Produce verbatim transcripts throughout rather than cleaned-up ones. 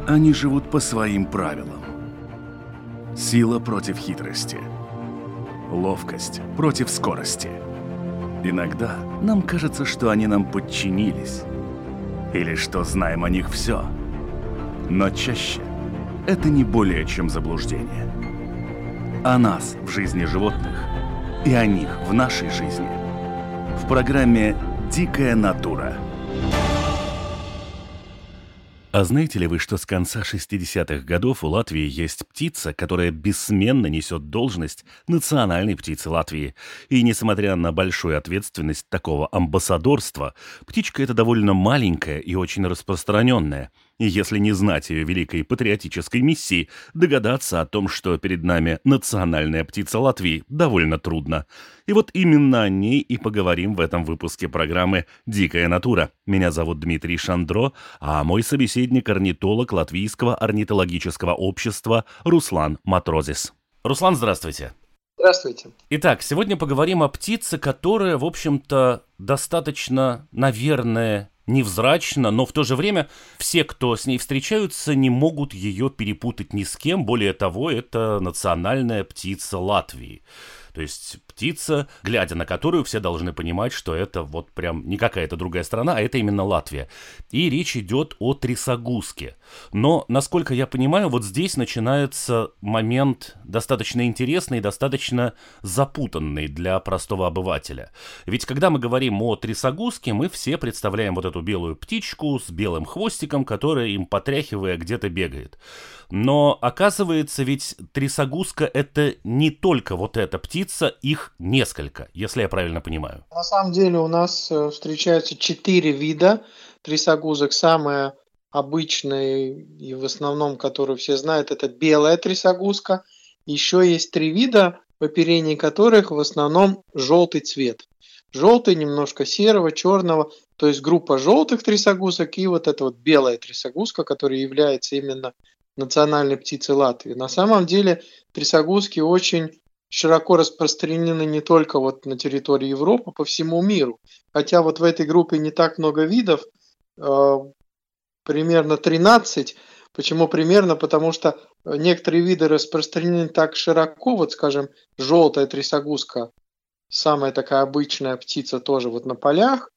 Они живут по своим правилам. Сила против хитрости. Ловкость против скорости. Иногда нам кажется, что они нам подчинились. Или что знаем о них все. Но чаще это не более чем заблуждение. О нас в жизни животных и о них в нашей жизни. В программе «Дикая натура». А знаете ли вы, что с конца шестидесятых годов у Латвии есть птица, которая бессменно несет должность национальной птицы Латвии? И несмотря на большую ответственность такого амбассадорства, птичка эта довольно маленькая и очень распространенная. И если не знать ее великой патриотической миссии, догадаться о том, что перед нами национальная птица Латвии, довольно трудно. И вот именно о ней и поговорим в этом выпуске программы «Дикая натура». Меня зовут Дмитрий Шандро, а мой собеседник – орнитолог Латвийского орнитологического общества Руслан Матрозис. Руслан, здравствуйте. Здравствуйте. Итак, сегодня поговорим о птице, которая, в общем-то, достаточно, наверное, невзрачно, но в то же время все, кто с ней встречаются, не могут ее перепутать ни с кем. Более того, это национальная птица Латвии. То есть птица, глядя на которую, все должны понимать, что это вот прям не какая-то другая страна, а это именно Латвия. И речь идет о трясогузке. Но, насколько я понимаю, вот здесь начинается момент достаточно интересный, достаточно запутанный для простого обывателя. Ведь когда мы говорим о трясогузке, мы все представляем вот эту белую птичку с белым хвостиком, которая им потряхивая где-то бегает. Но оказывается, ведь трясогузка — это не только вот эта птица, их несколько, если я правильно понимаю. На самом деле у нас встречаются четыре вида трясогузок. Самая обычная и в основном, которую все знают, это белая трясогузка. Еще есть три вида, в оперении которых в основном желтый цвет. Желтый, немножко серого, черного. То есть группа желтых трясогузок и вот эта вот белая трясогузка, которая является именно национальной птицей Латвии. На самом деле трясогузки очень широко распространены не только вот на территории Европы, по всему миру. Хотя вот в этой группе не так много видов, э, примерно тринадцать. Почему примерно? Потому что некоторые виды распространены так широко, вот скажем, желтая трясогузка, самая такая обычная птица тоже вот на полях,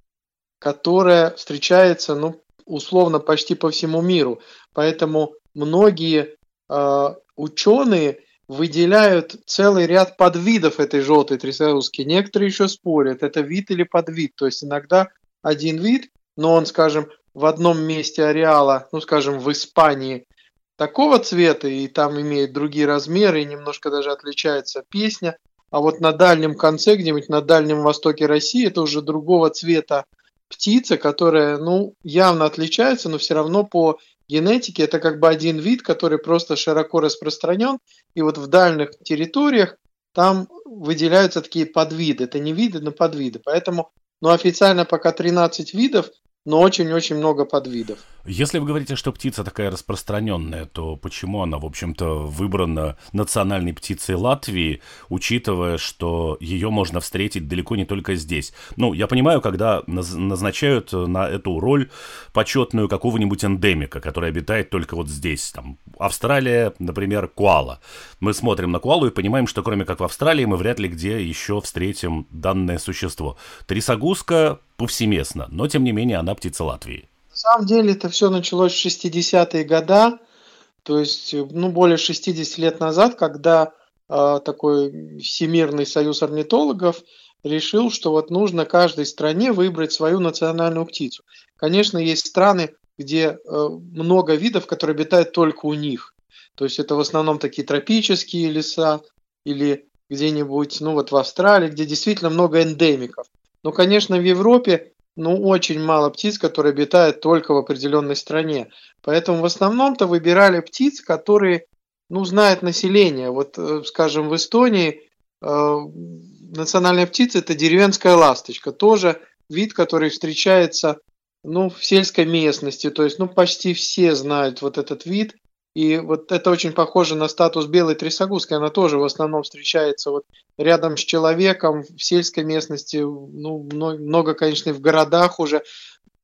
которая встречается, ну, условно, почти по всему миру. Поэтому многие э, ученые выделяют целый ряд подвидов этой желтой трясогузки. Некоторые еще спорят, это вид или подвид. То есть иногда один вид, но он, скажем, в одном месте ареала, ну, скажем, в Испании такого цвета, и там имеет другие размеры, и немножко даже отличается песня. А вот на дальнем конце, где-нибудь на Дальнем Востоке России, это уже другого цвета птица, которая, ну, явно отличается, но все равно по генетике это как бы один вид, который просто широко распространен. И вот в дальних территориях там выделяются такие подвиды. Это не виды, но подвиды. Поэтому, ну, официально пока тринадцать видов, но очень-очень много подвидов. Если вы говорите, что птица такая распространенная, то почему она, в общем-то, выбрана национальной птицей Латвии, учитывая, что ее можно встретить далеко не только здесь? Ну, я понимаю, когда наз- назначают на эту роль почетную какого-нибудь эндемика, который обитает только вот здесь. Там, Австралия, например, коала. Мы смотрим на коалу и понимаем, что кроме как в Австралии мы вряд ли где еще встретим данное существо. Трясогузка повсеместно, но тем не менее она птица Латвии. На самом деле это все началось в шестидесятые годы, то есть ну, более шестьдесят лет назад, когда э, такой Всемирный союз орнитологов решил, что вот нужно каждой стране выбрать свою национальную птицу. Конечно, есть страны, где э, много видов, которые обитают только у них. То есть это в основном такие тропические леса или где-нибудь, ну вот в Австралии, где действительно много эндемиков. Но, конечно, в Европе ну, очень мало птиц, которые обитают только в определенной стране. Поэтому в основном-то выбирали птиц, которые ну, знает население. Вот, скажем, в Эстонии э, национальная птица – это деревенская ласточка. Тоже вид, который встречается ну, в сельской местности. То есть ну, почти все знают вот этот вид. И вот это очень похоже на статус белой трясогузки. Она тоже в основном встречается вот рядом с человеком в сельской местности. Ну, много, конечно, и в городах уже.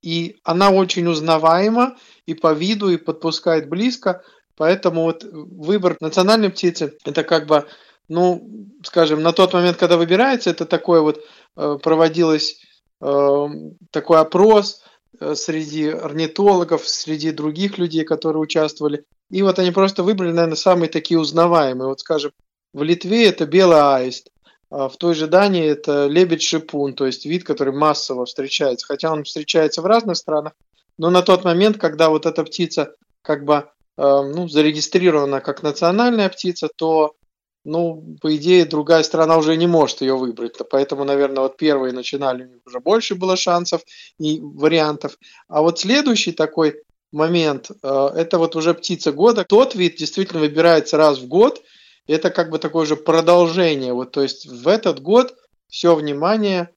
и она очень узнаваема и по виду, и подпускает близко. Поэтому вот выбор национальной птицы, это как бы, ну, скажем, на тот момент, когда выбирается, это такое вот, э, проводилось э, такой опрос э, среди орнитологов, среди других людей, которые участвовали. И вот они просто выбрали, наверное, самые такие узнаваемые. Вот, скажем, в Литве это белый аист, а в той же Дании это лебедь-шипун, то есть вид, который массово встречается. Хотя он встречается в разных странах, но на тот момент, когда вот эта птица как бы ну, зарегистрирована как национальная птица, то, ну, по идее, другая страна уже не может ее выбрать. Поэтому, наверное, вот первые начинали, у них уже больше было шансов и вариантов. А вот следующий такой момент, это вот уже птица года. Тот вид действительно выбирается раз в год. Это как бы такое же продолжение. Вот, то есть в этот год все внимание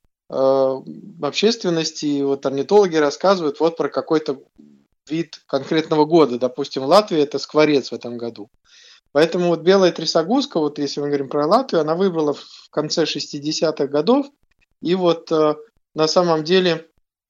общественности, и вот орнитологи рассказывают вот про какой-то вид конкретного года. Допустим, в Латвии это скворец в этом году. Поэтому вот белая трясогузка, вот если мы говорим про Латвию, она выбрала в конце шестидесятых годов. И вот э, на самом деле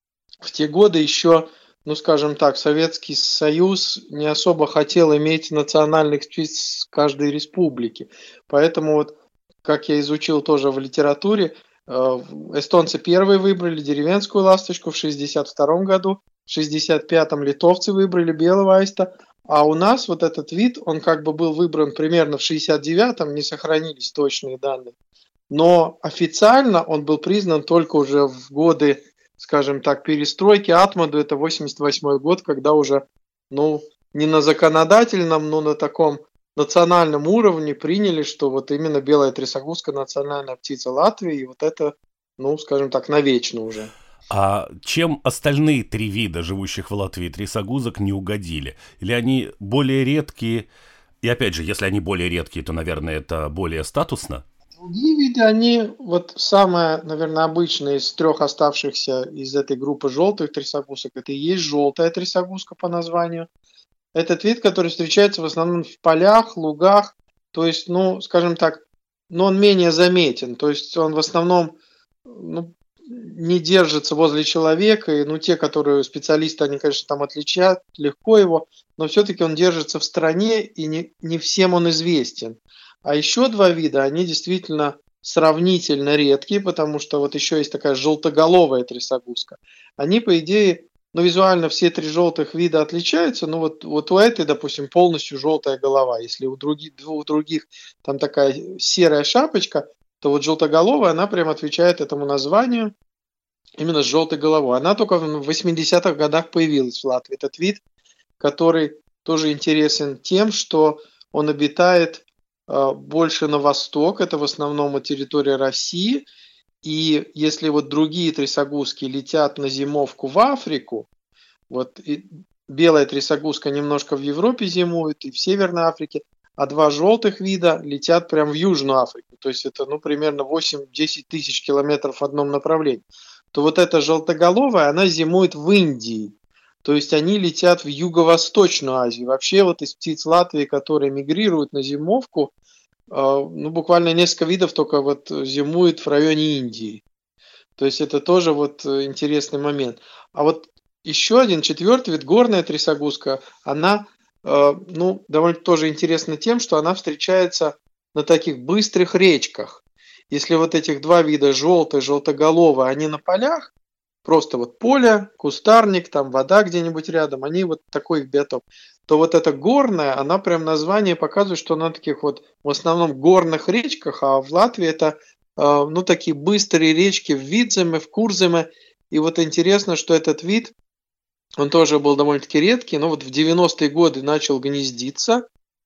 в те годы еще, ну скажем так, Советский Союз не особо хотел иметь национальных птиц каждой республики. Поэтому вот, как я изучил тоже в литературе, э, эстонцы первые выбрали деревенскую ласточку в шестьдесят втором году. В шестьдесят пятом литовцы выбрали белого аиста, а у нас вот этот вид, он как бы был выбран примерно в шестьдесят девятом, не сохранились точные данные, но официально он был признан только уже в годы, скажем так, перестройки. Атмоду это восемьдесят восьмой год, когда уже, ну, не на законодательном, но на таком национальном уровне приняли, что вот именно белая трясогузка национальная птица Латвии, и вот это, ну, скажем так, навечно уже. А чем остальные три вида, живущих в Латвии трясогузок, не угодили? Или они более редкие? И опять же, если они более редкие, то, наверное, это более статусно? Другие виды, они вот самое, наверное, обычное из трех оставшихся из этой группы желтых трясогузок, это и есть желтая трясогузка по названию. Этот вид, который встречается в основном в полях, лугах, то есть, ну, скажем так, но он менее заметен, то есть он в основном, ну, не держится возле человека, и, ну, те, которые специалисты, они, конечно, там отличают легко его, но все-таки он держится в стране, и не, не всем он известен. А еще два вида, они действительно сравнительно редкие, потому что вот еще есть такая желтоголовая трясогузка. Они, по идее, ну, визуально все три желтых вида отличаются, но вот, вот у этой, допустим, полностью желтая голова. Если у других, у других там такая серая шапочка, то вот желтоголовая, она прям отвечает этому названию именно с желтой головой. Она только в восьмидесятых годах появилась в Латвии. Этот вид, который тоже интересен тем, что он обитает э, больше на восток, это в основном территория России. И если вот другие трясогузки летят на зимовку в Африку, вот и белая трясогузка немножко в Европе зимует и в Северной Африке, а два желтых вида летят прямо в Южную Африку. То есть это, ну, примерно восемь-десять тысяч километров в одном направлении. То вот эта желтоголовая, она зимует в Индии. То есть они летят в Юго-Восточную Азию. Вообще вот из птиц Латвии, которые мигрируют на зимовку, ну, буквально несколько видов только вот зимует в районе Индии. То есть это тоже вот интересный момент. А вот еще один, четвертый вид, горная трясогузка, она, ну, довольно тоже интересна тем, что она встречается на таких быстрых речках. Если вот этих два вида, желтый, желтоголовый, они на полях, просто вот поле, кустарник, там вода где-нибудь рядом, они вот такой их биотоп, то вот эта горная, она прям название показывает, что на таких вот в основном горных речках, а в Латвии это, ну, такие быстрые речки в Видземе, в Курземе. И вот интересно, что этот вид, он тоже был довольно-таки редкий, но вот в девяностые годы начал гнездиться.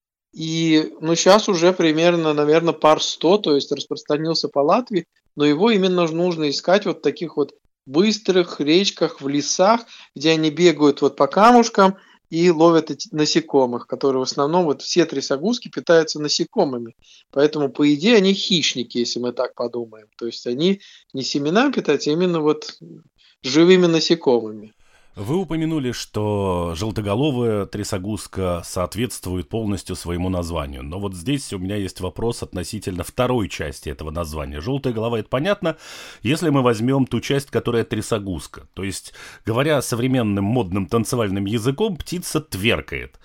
И, ну, сейчас уже примерно, наверное, пар сто, то есть распространился по Латвии, но его именно нужно искать вот в таких вот быстрых речках, в лесах, где они бегают вот по камушкам и ловят эти насекомых, которые в основном вот все трясогузки питаются насекомыми. Поэтому, по идее, они хищники, если мы так подумаем. То есть они не семенами питаются, а именно вот живыми насекомыми. Вы упомянули, что желтоголовая трясогузка соответствует полностью своему названию. Но вот здесь у меня есть вопрос относительно второй части этого названия. Желтая голова — это понятно, если мы возьмем ту часть, которая трясогузка. То есть, говоря современным модным танцевальным языком, птица тверкает.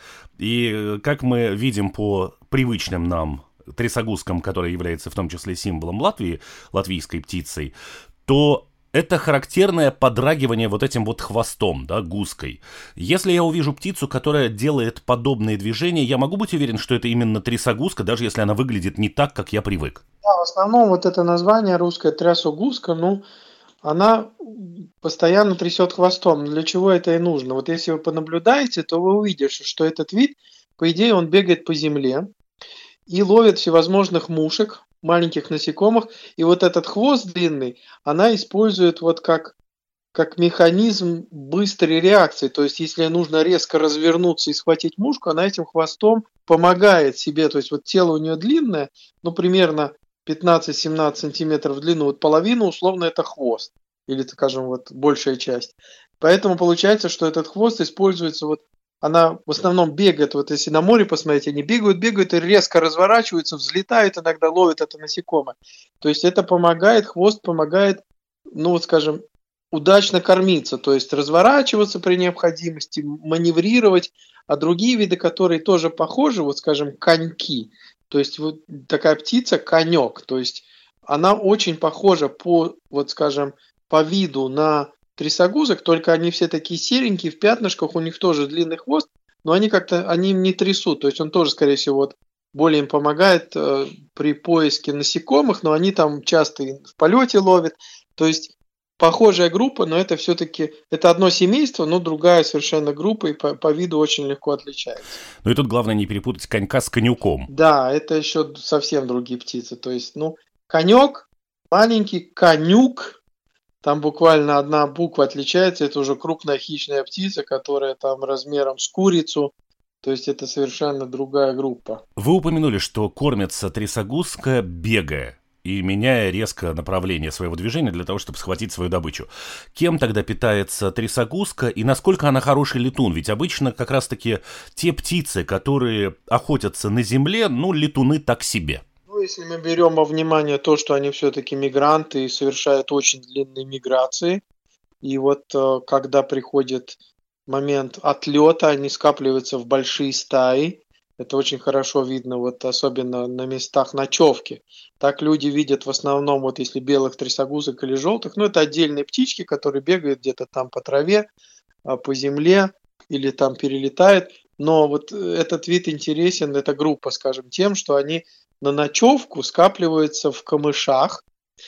И как мы видим по привычным нам трясогузкам, которая является в том числе символом Латвии, латвийской птицей, то это характерное подрагивание вот этим вот хвостом, да, гуской. Если я увижу птицу, которая делает подобные движения, я могу быть уверен, что это именно трясогузка, даже если она выглядит не так, как я привык. Да, в основном вот это название русское трясогузка, ну, она постоянно трясет хвостом. Для чего это и нужно? Вот если вы понаблюдаете, то вы увидите, что этот вид, по идее, он бегает по земле и ловит всевозможных мушек, маленьких насекомых, и вот этот хвост длинный она использует вот как, как механизм быстрой реакции. То есть, если нужно резко развернуться и схватить мушку, она этим хвостом помогает себе. То есть, вот тело у нее длинное, ну, примерно пятнадцать-семнадцать сантиметров в длину, вот половина условно это хвост, или, скажем, вот большая часть. Поэтому получается, что этот хвост используется вот. Она в основном бегает, вот если на море посмотреть, они бегают, бегают и резко разворачиваются, взлетают, иногда ловят это насекомое. То есть это помогает, хвост помогает, ну вот скажем, удачно кормиться, то есть разворачиваться при необходимости, маневрировать. А другие виды, которые тоже похожи, вот скажем, коньки, то есть вот такая птица, конек, то есть она очень похожа по, вот скажем, по виду на трясогузок, только они все такие серенькие, в пятнышках, у них тоже длинный хвост, но они как-то, они им не трясут, то есть он тоже, скорее всего, вот, более им помогает э, при поиске насекомых, но они там часто и в полете ловят, то есть похожая группа, но это все-таки, это одно семейство, но другая совершенно группа, и по, по виду очень легко отличается. Ну и тут главное не перепутать конька с конюком. Да, это еще совсем другие птицы, то есть, ну, конек, маленький, конюк, там буквально одна буква отличается, это уже крупная хищная птица, которая там размером с курицу, то есть это совершенно другая группа. Вы упомянули, что кормится трясогузка, бегая и меняя резко направление своего движения для того, чтобы схватить свою добычу. Кем тогда питается трясогузка и насколько она хороший летун? Ведь обычно как раз-таки те птицы, которые охотятся на земле, ну, летуны так себе. Ну, если мы берем во внимание то, что они все-таки мигранты и совершают очень длинные миграции, и вот э, когда приходит момент отлета, они скапливаются в большие стаи, это очень хорошо видно, вот особенно на местах ночевки. Так люди видят в основном, вот если белых трясогузок или желтых, ну это отдельные птички, которые бегают где-то там по траве, по земле или там перелетают. Но вот этот вид интересен, эта группа, скажем, тем, что они на ночевку скапливаются в камышах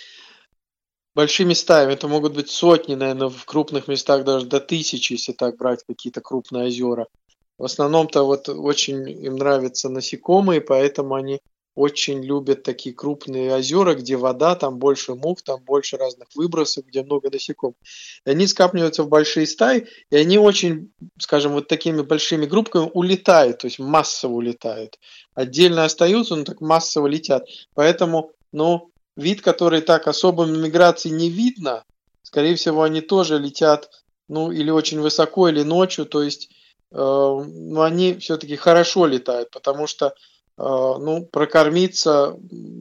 большими стаями. Это могут быть сотни, наверное, в крупных местах даже до тысячи, если так брать какие-то крупные озера. В основном-то вот очень им нравятся насекомые, поэтому они очень любят такие крупные озера, где вода, там больше мух, там больше разных выбросов, где много насекомых. И они скапливаются в большие стаи, и они очень, скажем, вот такими большими группками улетают, то есть массово улетают. Отдельно остаются, но так массово летят. Поэтому, ну, вид, который так особо на миграции не видно, скорее всего, они тоже летят, ну, или очень высоко, или ночью, то есть, э, ну, они все-таки хорошо летают, потому что ну, прокормиться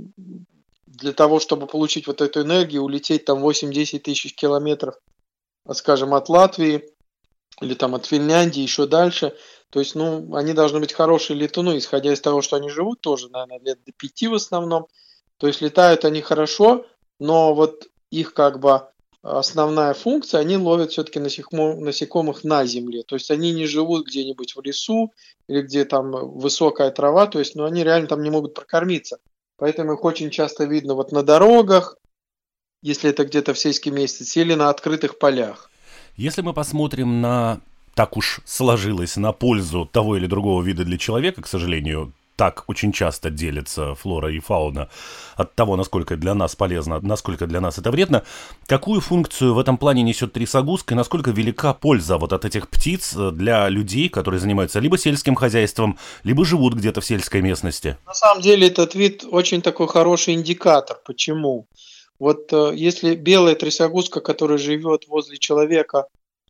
для того, чтобы получить вот эту энергию, улететь там восемь-десять тысяч километров, скажем, от Латвии или там от Финляндии, еще дальше. То есть, ну, они должны быть хорошие летуны, исходя из того, что они живут тоже, наверное, лет до пяти в основном. То есть летают они хорошо, но вот их как бы основная функция, они ловят все-таки насекомых на земле. То есть они не живут где-нибудь в лесу или где там высокая трава, то есть ну, они реально там не могут прокормиться. Поэтому их очень часто видно вот на дорогах, если это где-то в сельской местности, или на открытых полях. Если мы посмотрим на, так уж сложилось, на пользу того или другого вида для человека, к сожалению, так очень часто делится флора и фауна от того, насколько для нас полезно, насколько для нас это вредно. Какую функцию в этом плане несет трясогузка и насколько велика польза вот от этих птиц для людей, которые занимаются либо сельским хозяйством, либо живут где-то в сельской местности? На самом деле этот вид очень такой хороший индикатор. Почему? Вот если белая трясогузка, которая живет возле человека,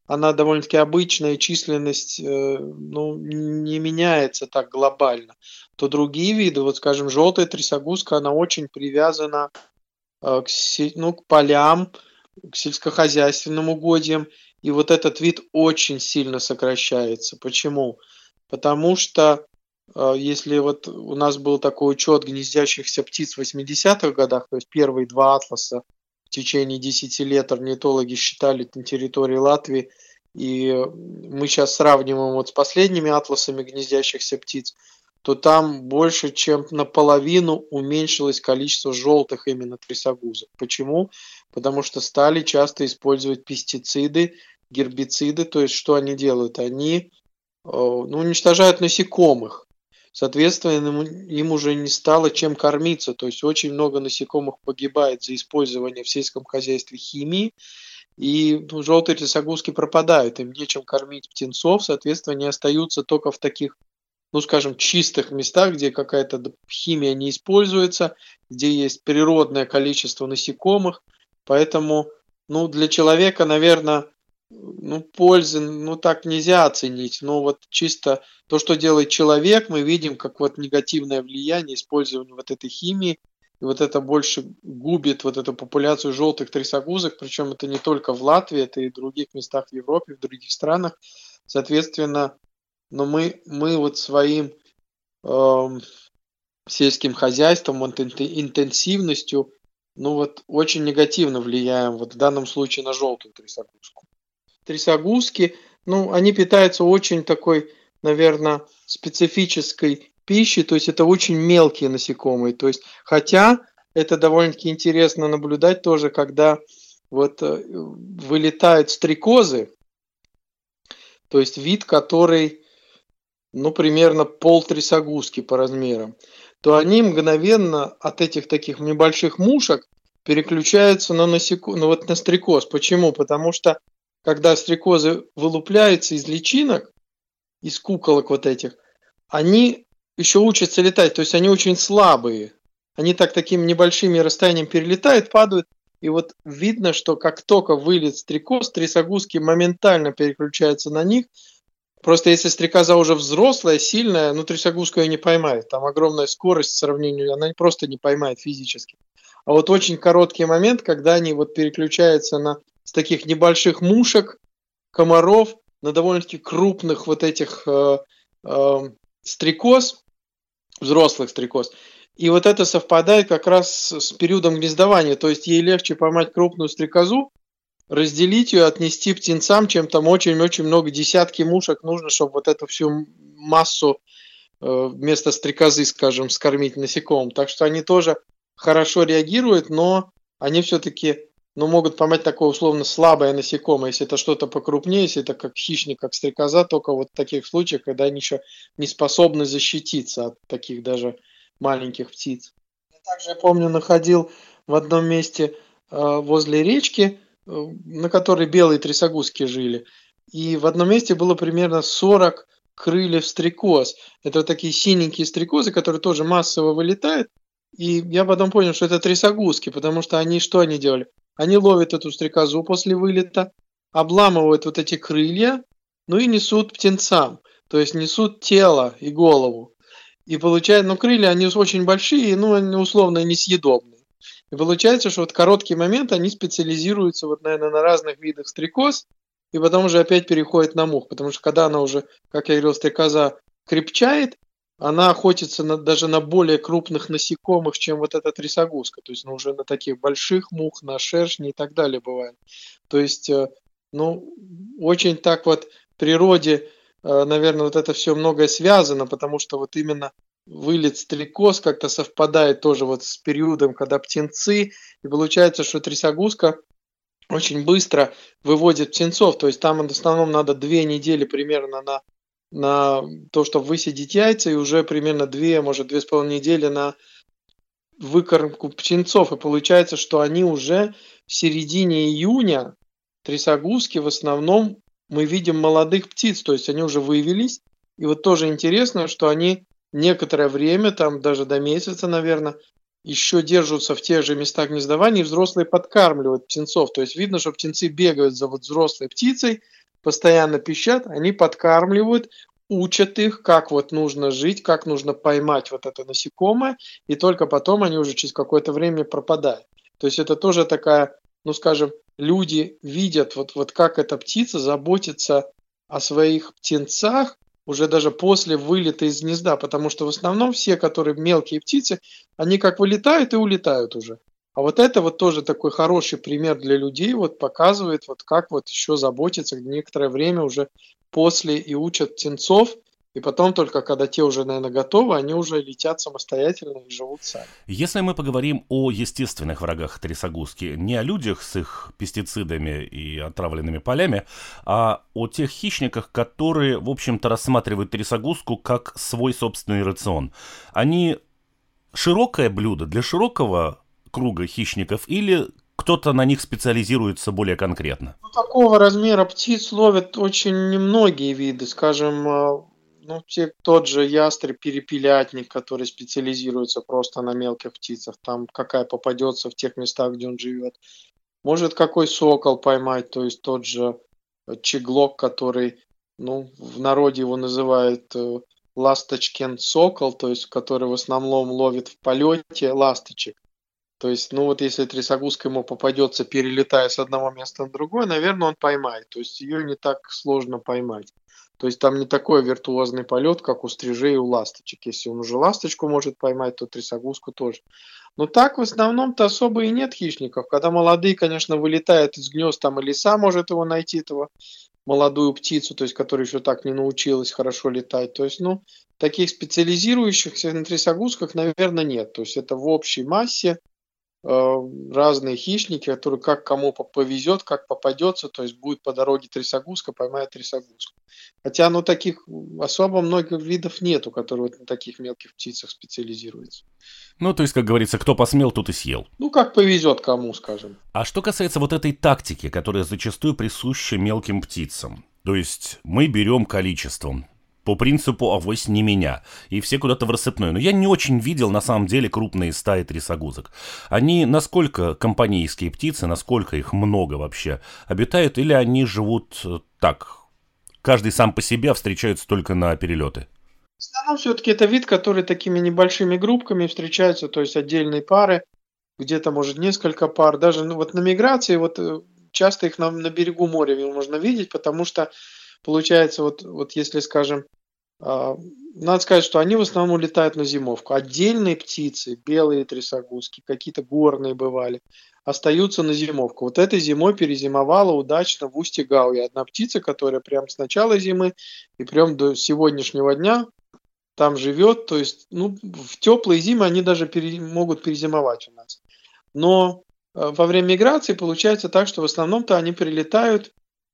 она довольно-таки обычная, численность э, ну, не меняется так глобально, то другие виды, вот скажем, желтая трясогузка, она очень привязана э, к, се- ну, к полям, к сельскохозяйственным угодьям, и вот этот вид очень сильно сокращается. Почему? Потому что э, если вот у нас был такой учет гнездящихся птиц в восьмидесятых годах, то есть первые два атласа в течение десяти лет орнитологи считали на территории Латвии, и мы сейчас сравниваем вот с последними атласами гнездящихся птиц, то там больше, чем наполовину уменьшилось количество желтых именно трясогузок. Почему? Потому что стали часто использовать пестициды, гербициды, то есть что они делают? Они э, ну, уничтожают насекомых. Соответственно, им уже не стало чем кормиться. То есть очень много насекомых погибает за использование в сельском хозяйстве химии. И ну, желтые трясогузки пропадают, им нечем кормить птенцов, соответственно, они остаются только в таких, ну, скажем, чистых местах, где какая-то химия не используется, где есть природное количество насекомых. Поэтому, ну, для человека, наверное, ну, пользы, ну, так нельзя оценить. Но вот чисто то, что делает человек, мы видим, как вот негативное влияние использования вот этой химии. И вот это больше губит вот эту популяцию желтых трясогузок. Причем это не только в Латвии, это и в других местах в Европе, в других странах. Соответственно, но мы, мы вот своим э, сельским хозяйством, вот интенсивностью, ну вот очень негативно влияем вот в данном случае на желтую трясогузку. Трясогузки, ну, они питаются очень такой, наверное, специфической пищей, то есть это очень мелкие насекомые. То есть, хотя это довольно-таки интересно наблюдать тоже, когда вот э, вылетают стрекозы, то есть вид, который, ну, примерно пол трясогузки по размерам, то они мгновенно от этих таких небольших мушек переключаются на, насеко... ну, вот на стрекоз. Почему? Потому что когда стрекозы вылупляются из личинок, из куколок вот этих, они еще учатся летать, то есть они очень слабые. Они так таким небольшими расстоянием перелетают, падают, и вот видно, что как только вылет стрекоз, трясогузки моментально переключаются на них. Просто если стрекоза уже взрослая, сильная, ну трясогузку ее не поймает. Там огромная скорость в сравнении, она просто не поймает физически. А вот очень короткий момент, когда они вот переключаются на с таких небольших мушек, комаров, на довольно-таки крупных вот этих э, э, стрекоз, взрослых стрекоз. И вот это совпадает как раз с периодом гнездования. То есть ей легче поймать крупную стрекозу, разделить ее, отнести птенцам, чем там очень-очень много, десятки мушек нужно, чтобы вот эту всю массу э, вместо стрекозы, скажем, скормить насекомым. Так что они тоже хорошо реагируют, но они все-таки ну, могут поймать такое условно слабое насекомое, если это что-то покрупнее, если это как хищник, как стрекоза, только вот в таких случаях, когда они еще не способны защититься от таких даже маленьких птиц. Также, я помню, находил в одном месте э, возле речки, э, на которой белые трясогузки жили, и в одном месте было примерно сорок крыльев стрекоз. Это вот такие синенькие стрекозы, которые тоже массово вылетают, и я потом понял, что это трясогузки, потому что они что они делали? Они ловят эту стрекозу после вылета, обламывают вот эти крылья, ну и несут птенцам. То есть несут тело и голову. И получается, ну крылья, они очень большие, ну они условно несъедобные. И получается, что вот в короткий момент они специализируются вот, наверное, на разных видах стрекоз, и потом уже опять переходят на мух. Потому что когда она уже, как я говорил, стрекоза крепчает, она охотится на, даже на более крупных насекомых, чем вот эта трясогузка. То есть ну, уже на таких больших мух, на шершни и так далее бывает. То есть, ну, очень так вот в природе, наверное, вот это все многое связано, потому что вот именно вылет стрекоз как-то совпадает тоже вот с периодом, когда птенцы, и получается, что трясогузка очень быстро выводит птенцов. То есть там в основном надо две недели примерно на на то, чтобы высидеть яйца, и уже примерно две, может, две с половиной недели на выкормку птенцов. И получается, что они уже в середине июня, трясогузки, в основном мы видим молодых птиц, то есть они уже вывелись. И вот тоже интересно, что они некоторое время, там даже до месяца, наверное, еще держатся в тех же местах гнездования, и взрослые подкармливают птенцов. То есть видно, что птенцы бегают за вот взрослой птицей, постоянно пищат, они подкармливают, учат их, как вот нужно жить, как нужно поймать вот это насекомое, и только потом они уже через какое-то время пропадают. То есть это тоже такая, ну скажем, люди видят, вот, вот как эта птица заботится о своих птенцах уже даже после вылета из гнезда, потому что в основном все, которые мелкие птицы, они как вылетают и улетают уже. А вот это вот тоже такой хороший пример для людей, вот показывает, вот как вот еще заботиться некоторое время уже после и учат птенцов, и потом только, когда те уже, наверное, готовы, они уже летят самостоятельно и живут сами. Если мы поговорим о естественных врагах трясогузки, не о людях с их пестицидами и отравленными полями, а о тех хищниках, которые, в общем-то, рассматривают трясогузку как свой собственный рацион. Они широкое блюдо для широкого круга хищников или кто-то на них специализируется более конкретно? Ну, такого размера птиц ловят очень немногие виды, скажем, ну, те, тот же ястреб-перепелятник, который специализируется просто на мелких птицах, там какая попадется в тех местах, где он живет. Может какой сокол поймать, то есть тот же чеглок, который, ну, в народе его называют ласточкин сокол, то есть который в основном ловит в полете ласточек. То есть, ну вот если трясогузка ему попадется, перелетая с одного места на другое, наверное, он поймает. То есть ее не так сложно поймать. То есть там не такой виртуозный полет, как у стрижей и у ласточек. Если он уже ласточку может поймать, то трясогузку тоже. Но так в основном-то особо и нет хищников. Когда молодые, конечно, вылетают из гнезд, там и лиса может его найти, этого молодую птицу, то есть которая еще так не научилась хорошо летать. То есть, ну, таких специализирующихся на трясогузках, наверное, нет. То есть это в общей массе разные хищники, которые как кому повезет, как попадется, то есть будет по дороге трясогузка, поймает трясогузку. Хотя, ну, таких особо многих видов нету, которые вот на таких мелких птицах специализируются. Ну, то есть, как говорится, кто посмел, тот и съел. Ну, как повезет кому, скажем. А что касается вот этой тактики, которая зачастую присуща мелким птицам, то есть мы берем количеством, по принципу «авось не меня», и все куда-то в рассыпную. Но я не очень видел, на самом деле, крупные стаи трясогузок. Они насколько компанейские птицы, насколько их много вообще обитают, или они живут так, каждый сам по себе, а встречаются только на перелеты? В основном все-таки это вид, который такими небольшими группками встречается, то есть отдельные пары, где-то, может, несколько пар. Даже ну, вот на миграции вот часто их на, на берегу моря можно видеть, потому что получается, вот, вот если, скажем, надо сказать, что они в основном улетают на зимовку. Отдельные птицы, белые трясогузки, какие-то горные бывали, остаются на зимовку. Вот этой зимой перезимовала удачно в устье Гауи одна птица, которая прям с начала зимы и прям до сегодняшнего дня там живет. То есть, ну, в теплые зимы они даже пере, могут перезимовать у нас. Но во время миграции получается так, что в основном-то они прилетают,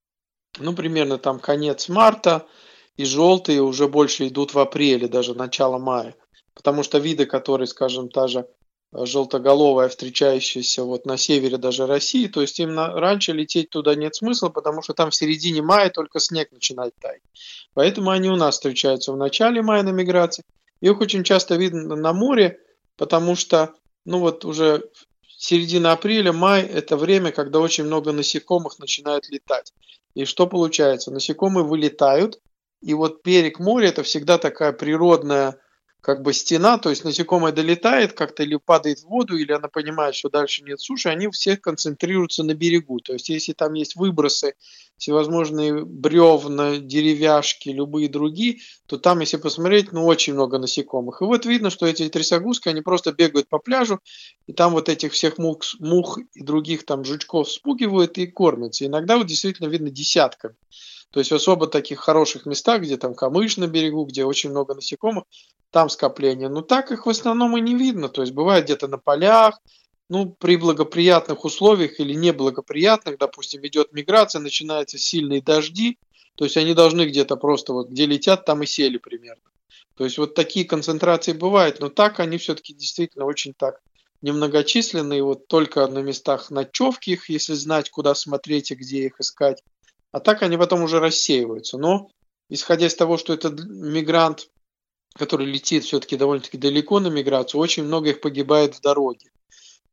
ну, примерно там конец марта, и желтые уже больше идут в апреле, даже начало мая. Потому что виды, которые, скажем, та же желтоголовая, встречающаяся вот на севере даже России, то есть им на, раньше лететь туда нет смысла, потому что там в середине мая только снег начинает таять. Поэтому они у нас встречаются в начале мая на миграции. Их очень часто видно на море, потому что, ну вот уже середина апреля, май – это время, когда очень много насекомых начинает летать. И что получается? Насекомые вылетают, и вот берег моря – это всегда такая природная как бы стена, то есть насекомое долетает как-то или падает в воду, или она понимает, что дальше нет суши, они все концентрируются на берегу. То есть если там есть выбросы, всевозможные бревна, деревяшки, любые другие, то там, если посмотреть, ну очень много насекомых. И вот видно, что эти трясогузки, они просто бегают по пляжу, и там вот этих всех мух, мух и других там жучков спугивают и кормятся. Иногда вот действительно видно десятками. То есть в особо таких хороших местах, где там камыш на берегу, где очень много насекомых, там скопление. Но так их в основном и не видно. То есть бывает где-то на полях, ну, при благоприятных условиях или неблагоприятных, допустим, идет миграция, начинаются сильные дожди, то есть они должны где-то просто вот, где летят, там и сели примерно. То есть вот такие концентрации бывают, но так они все-таки действительно очень так немногочисленные, вот только на местах ночевки их, если знать, куда смотреть и где их искать. А так они потом уже рассеиваются. Но, исходя из того, что это мигрант, который летит все-таки довольно-таки далеко на миграцию, очень много их погибает в дороге.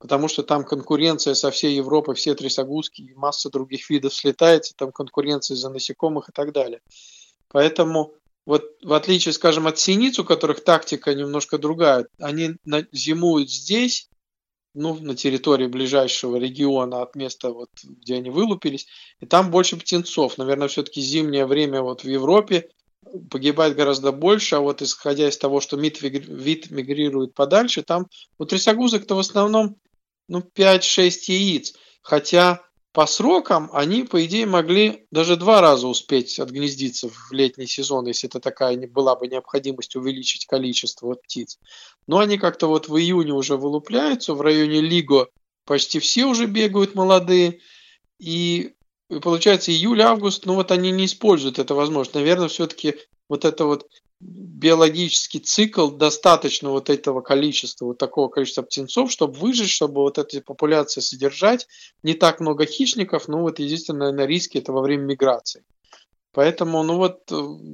потому что там конкуренция со всей Европы, все трясогузки и масса других видов слетается, там конкуренция за насекомых и так далее. Поэтому вот в отличие, скажем, от синиц, у которых тактика немножко другая, они зимуют здесь, ну, на территории ближайшего региона от места, вот, где они вылупились, и там больше птенцов. Наверное, все-таки зимнее время вот в Европе погибает гораздо больше, а вот исходя из того, что вид, вид мигрирует подальше, там у трясогузок-то в основном ну, пять-шесть яиц. Хотя по срокам они, по идее, могли даже два раза успеть отгнездиться в летний сезон, если это такая была бы необходимость увеличить количество вот птиц. Но они как-то вот в июне уже вылупляются, в районе Лиго почти все уже бегают молодые, и и получается июль-август, ну вот они не используют это возможность. Наверное, все-таки вот это вот биологический цикл достаточно вот этого количества, вот такого количества птенцов, чтобы выжить, чтобы вот эти популяции содержать. Не так много хищников, но вот единственное, наверное, риски это во время миграции. Поэтому, ну вот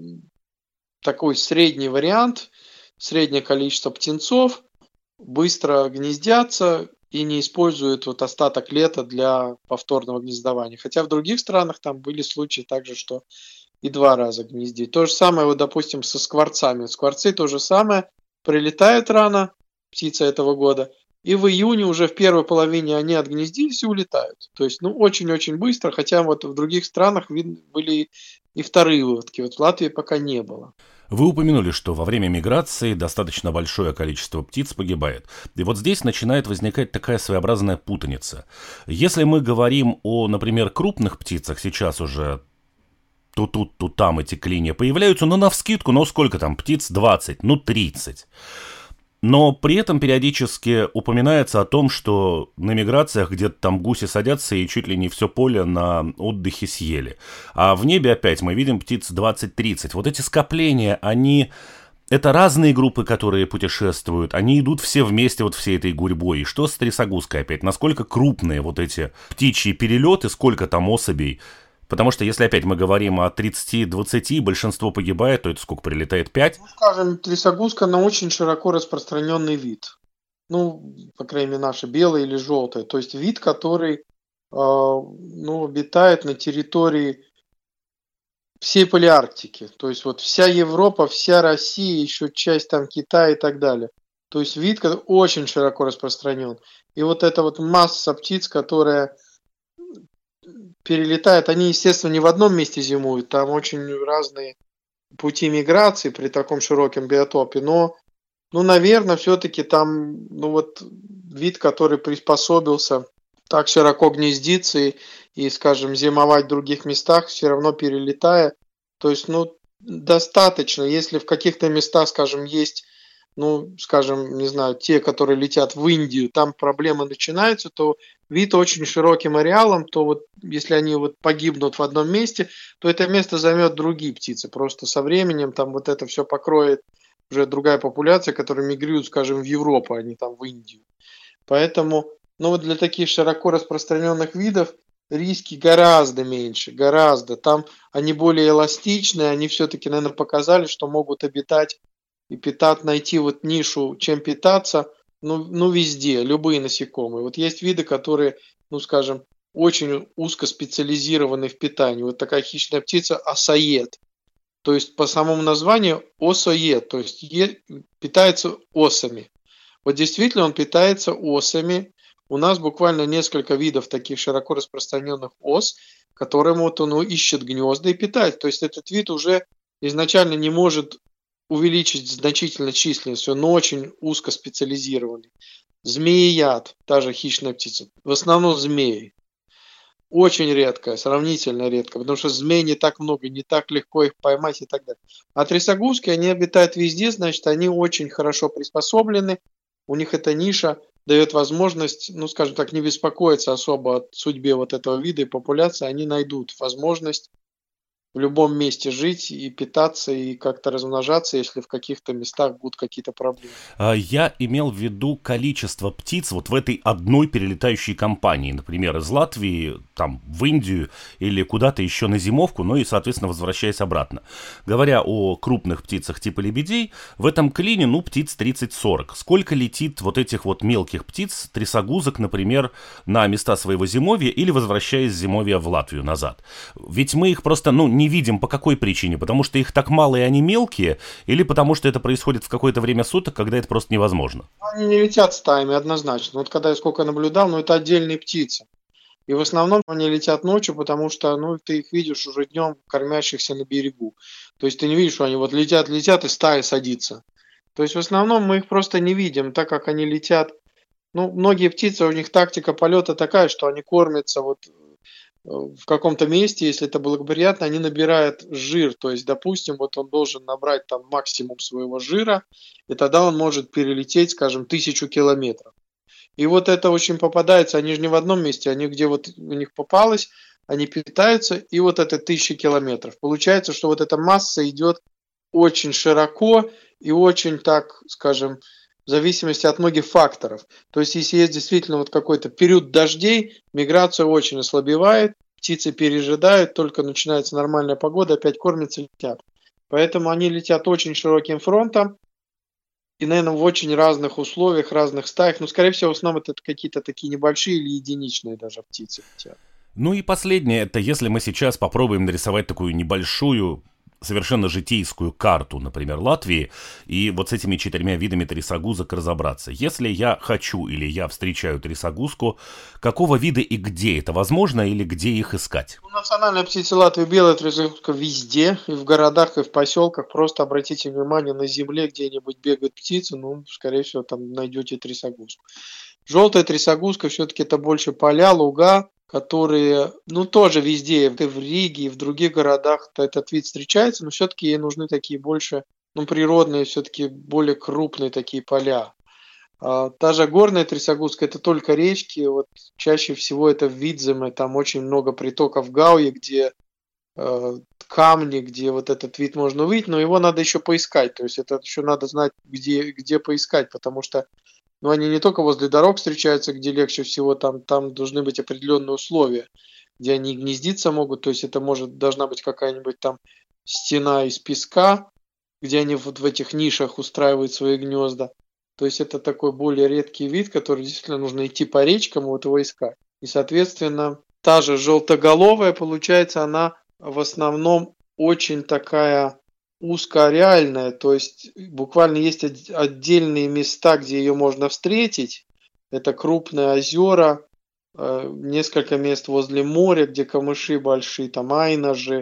такой средний вариант, среднее количество птенцов, быстро гнездятся и не используют вот остаток лета для повторного гнездования. Хотя в других странах там были случаи также, что и два раза гнездить. То же самое, вот, допустим, со скворцами. Скворцы то же самое. Прилетают рано, птица этого года, и в июне уже в первой половине они отгнездились и улетают. То есть, ну, очень-очень быстро, хотя вот в других странах видно, были и вторые выводки. Вот в Латвии пока не было. Вы упомянули, что во время миграции достаточно большое количество птиц погибает. И вот здесь начинает возникать такая своеобразная путаница. Если мы говорим о, например, крупных птицах, сейчас уже то тут, то там эти клинья появляются, но навскидку, ну сколько там птиц? двадцать, ну тридцать. Но при этом периодически упоминается о том, что на миграциях где-то там гуси садятся и чуть ли не все поле на отдыхе съели. А в небе опять мы видим птиц двадцать-тридцать. Вот эти скопления, они... Это разные группы, которые путешествуют. Они идут все вместе вот всей этой гурьбой. И что с трясогузкой опять? Насколько крупные вот эти птичьи перелеты, сколько там особей? Потому что если опять мы говорим о тридцати-двадцати, большинство погибает, то это сколько прилетает? пять? Ну, скажем, трясогузка, она очень широко распространенный вид. Ну, по крайней мере, наша белая или желтая. То есть вид, который э, ну, обитает на территории всей Палеарктики. То есть вот вся Европа, вся Россия, еще часть там Китая и так далее. То есть вид, который очень широко распространен. И вот эта вот масса птиц, которая перелетает, они, естественно, не в одном месте зимуют, там очень разные пути миграции при таком широком биотопе, но, ну, наверное, все-таки там, ну, вот вид, который приспособился так широко гнездиться и, и, скажем, зимовать в других местах, все равно перелетая, то есть, ну, достаточно, если в каких-то местах, скажем, есть, ну, скажем, не знаю, те, которые летят в Индию, там проблемы начинаются, то вид очень широким ареалом, то вот если они вот погибнут в одном месте, то это место займет другие птицы. Просто со временем там вот это все покроет уже другая популяция, которая мигрирует, скажем, в Европу, а не там в Индию. Поэтому, ну вот для таких широко распространенных видов риски гораздо меньше, гораздо. Там они более эластичные, они все-таки, наверное, показали, что могут обитать и питать, найти вот нишу, чем питаться, ну, ну везде, любые насекомые. Вот есть виды, которые, ну скажем, очень узко специализированы в питании. Вот такая хищная птица осоед. То есть по самому названию осоед, то есть е, питается осами. Вот действительно он питается осами. У нас буквально несколько видов таких широко распространенных ос, которым вот он ищет гнезда и питает. То есть этот вид уже изначально не может увеличить значительно численность, он очень узко специализированный. Змееяд, та же хищная птица, в основном змеи. Очень редкая, сравнительно редкая, потому что змей не так много, не так легко их поймать и так далее. А трясогузки, они обитают везде, значит, они очень хорошо приспособлены, у них эта ниша дает возможность, ну, скажем так, не беспокоиться особо о судьбе вот этого вида и популяции, они найдут возможность в любом месте жить и питаться, и как-то размножаться, если в каких-то местах будут какие-то проблемы. А, Я имел в виду количество птиц вот в этой одной перелетающей компании, например, из Латвии там в Индию или куда-то еще на зимовку, ну и, соответственно, возвращаясь обратно. Говоря о крупных птицах типа лебедей, в этом клине, ну, птиц тридцать-сорок. Сколько летит вот этих вот мелких птиц, трясогузок, например, на места своего зимовья или возвращаясь с зимовья в Латвию назад? Ведь мы их просто, ну, не видим по какой причине? Потому что их так мало и они мелкие, или потому что это происходит в какое-то время суток, когда это просто невозможно? Они не летят стаями однозначно. Вот когда я сколько наблюдал, ну это отдельные птицы. И в основном они летят ночью, потому что, ну, ты их видишь уже днем, кормящихся на берегу. То есть ты не видишь, что они вот летят, летят, и стая садится. То есть в основном мы их просто не видим, так как они летят. Ну, многие птицы, у них тактика полета такая, что они кормятся вот в каком-то месте, если это благоприятно, они набирают жир. То есть, допустим, вот он должен набрать там максимум своего жира, и тогда он может перелететь, скажем, тысячу километров. И вот это очень попадается, они же не в одном месте, они где вот у них попалось, они питаются, и вот это тысячи километров. Получается, что вот эта масса идет очень широко и очень, так скажем, в зависимости от многих факторов. То есть, если есть действительно вот какой-то период дождей, миграция очень ослабевает, птицы пережидают, только начинается нормальная погода, опять кормятся, летят. Поэтому они летят очень широким фронтом и, наверное, в очень разных условиях, разных стаях. Но, скорее всего, в основном это какие-то такие небольшие или единичные даже птицы летят. Ну и последнее, это если мы сейчас попробуем нарисовать такую небольшую, совершенно житейскую карту, например, Латвии, и вот с этими четырьмя видами трясогузок разобраться. Если я хочу или я встречаю трясогузку, какого вида и где это возможно, или где их искать? Ну, национальная птица Латвии белая трясогузка везде, и в городах, и в поселках. Просто обратите внимание, на земле где-нибудь бегают птицы, ну, скорее всего, там найдете трясогузку. Желтая трясогузка все-таки это больше поля, луга, которые, ну, тоже везде, и в Риге, и в других городах этот вид встречается, но все-таки ей нужны такие больше, ну, природные, все-таки более крупные такие поля. А, та же горная трясогузка, это только речки, вот чаще всего это в Видземе, там очень много притоков Гауи, где э, камни, где вот этот вид можно увидеть, но его надо еще поискать, то есть это еще надо знать, где, где поискать, потому что но они не только возле дорог встречаются, где легче всего, там, там должны быть определенные условия, где они гнездиться могут. То есть это может должна быть какая-нибудь там стена из песка, где они вот в этих нишах устраивают свои гнезда. То есть это такой более редкий вид, который действительно нужно идти по речкам и вот его искать. И, соответственно, та же желтоголовая, получается, она в основном очень такая узкореальная, то есть буквально есть отдельные места, где ее можно встретить. Это крупные озера, несколько мест возле моря, где камыши большие, там Айнажи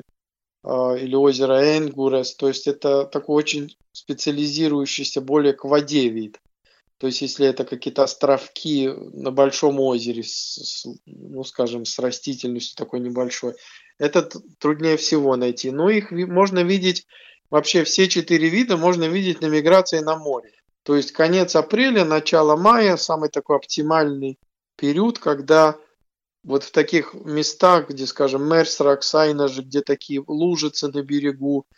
или озеро Энгурес. То есть это такой очень специализирующийся более к воде вид. То есть если это какие-то островки на большом озере, с, ну скажем, с растительностью такой небольшой, это труднее всего найти. Но их можно видеть. Вообще все четыре вида можно видеть на миграции на море. То есть конец апреля, начало мая, самый такой оптимальный период, когда вот в таких местах, где, скажем, Мерсрак, Сайнажи, где такие лужицы на берегу,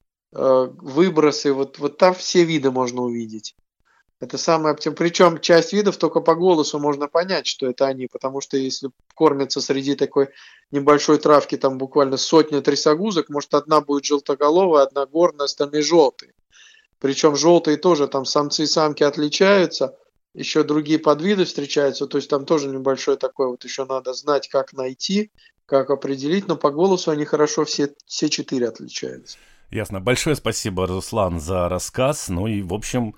выбросы, вот, вот там все виды можно увидеть. Это самое оптимальное. Причем часть видов только по голосу можно понять, что это они, потому что если кормятся среди такой небольшой травки, там буквально сотня трясогузок, может одна будет желтоголовая, одна горная, остальные желтые. Причем желтые тоже, там самцы и самки отличаются, еще другие подвиды встречаются, то есть там тоже небольшой такой, вот еще надо знать, как найти, как определить, но по голосу они хорошо все, все четыре отличаются. Ясно. Большое спасибо, Руслан, за рассказ. Ну и, в общем...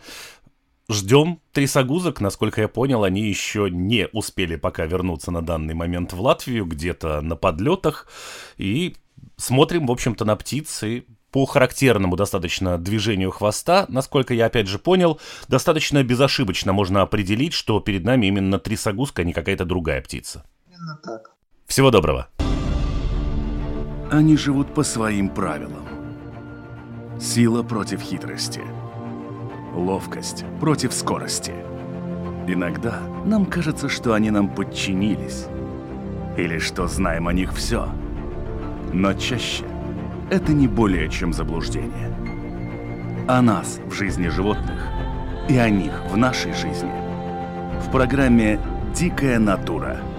Ждем трясогузок. Насколько я понял, они еще не успели пока вернуться на данный момент в Латвию, где-то на подлетах. И смотрим, в общем-то, на птицы. По характерному достаточно движению хвоста, насколько я опять же понял, достаточно безошибочно можно определить, что перед нами именно трясогузка, а не какая-то другая птица. Именно так. Всего доброго. Они живут по своим правилам. Сила против хитрости. Ловкость против скорости. Иногда нам кажется, что они нам подчинились, или что знаем о них все. Но чаще – это не более чем заблуждение. О нас в жизни животных и о них в нашей жизни в программе «Дикая натура».